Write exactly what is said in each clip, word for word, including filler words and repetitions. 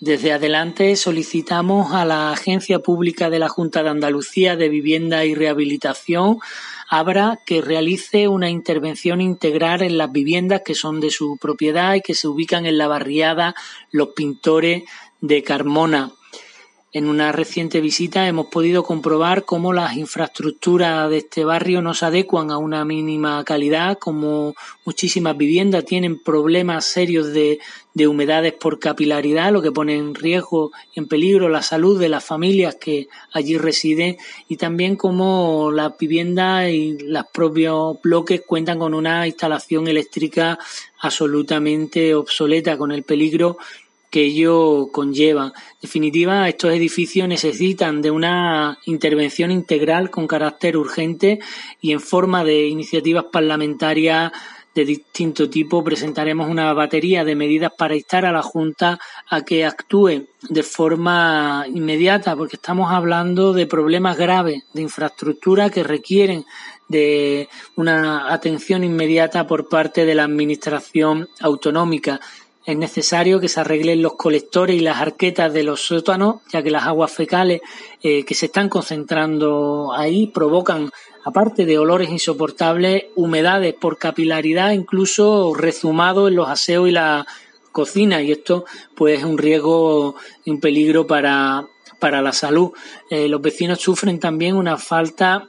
Desde Adelante solicitamos a la Agencia Pública de la Junta de Andalucía de Vivienda y Rehabilitación, ABRA, que realice una intervención integral en las viviendas que son de su propiedad y que se ubican en la barriada Los Pintores de Carmona. En una reciente visita hemos podido comprobar cómo las infraestructuras de este barrio no se adecuan a una mínima calidad, como muchísimas viviendas tienen problemas serios de, de humedades por capilaridad, lo que pone en riesgo, en peligro la salud de las familias que allí residen, y también cómo las viviendas y los propios bloques cuentan con una instalación eléctrica absolutamente obsoleta, con el peligro que ello conlleva. En definitiva, estos edificios necesitan de una intervención integral con carácter urgente, y en forma de iniciativas parlamentarias de distinto tipo presentaremos una batería de medidas para instar a la Junta a que actúe de forma inmediata, porque estamos hablando de problemas graves de infraestructura que requieren de una atención inmediata por parte de la Administración autonómica. Es necesario que se arreglen los colectores y las arquetas de los sótanos, ya que las aguas fecales eh, que se están concentrando ahí provocan, aparte de olores insoportables, humedades por capilaridad, incluso rezumado en los aseos y la cocina, y esto pues es un riesgo y un peligro para, para la salud. Eh, los vecinos sufren también una falta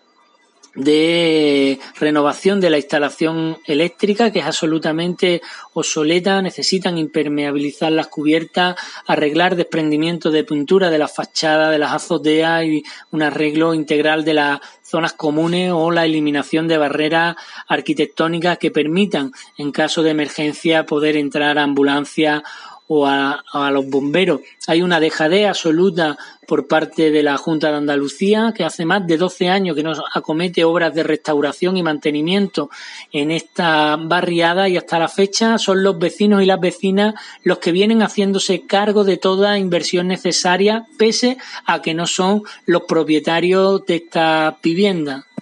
de renovación de la instalación eléctrica, que es absolutamente obsoleta. Necesitan impermeabilizar las cubiertas, arreglar desprendimiento de pintura de las fachadas, de las azoteas, y un arreglo integral de las zonas comunes o la eliminación de barreras arquitectónicas que permitan, en caso de emergencia, poder entrar a ambulancias o a, a los bomberos. Hay una dejadez absoluta por parte de la Junta de Andalucía, que hace más de doce años que nos acomete obras de restauración y mantenimiento en esta barriada, y hasta la fecha son los vecinos y las vecinas los que vienen haciéndose cargo de toda inversión necesaria, pese a que no son los propietarios de esta vivienda.